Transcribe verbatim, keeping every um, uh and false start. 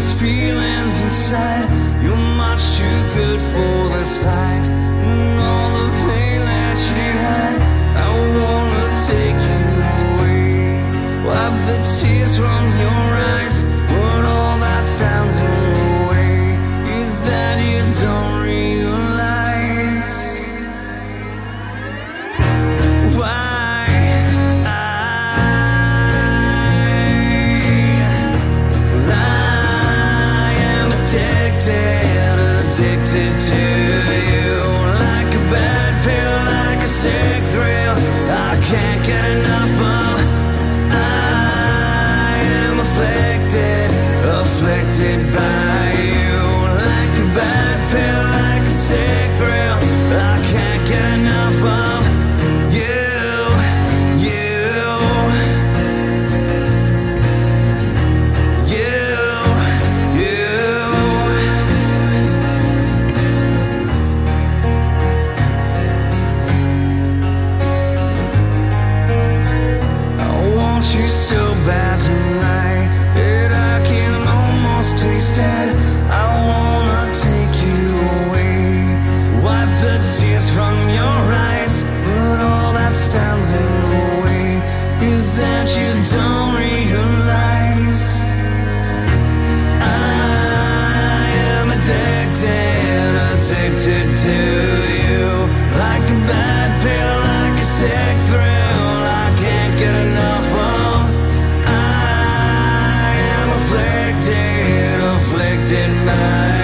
these feelings inside. You're much too good for this life. And all the pain that you had, I wanna take you away. Wipe the tears from your eyes, but all that's down to the way is that you don't realize why I, I am addicted, addicted to you. Like a bad pill, like a sick thrill, I can't get enough of. I am afflicted, afflicted by you. Like a bad pill, like a sick thrill, I can't get enough of you, you, you, you. I want you so bad tonight that I can almost taste it. I wanna take you away. Wipe the tears from your eyes, but all that stands in the way is that you don't realize I am addicted, addicted to you. Like a bad pill, like a sick thrill, I can't get enough of. I am afflicted, afflicted by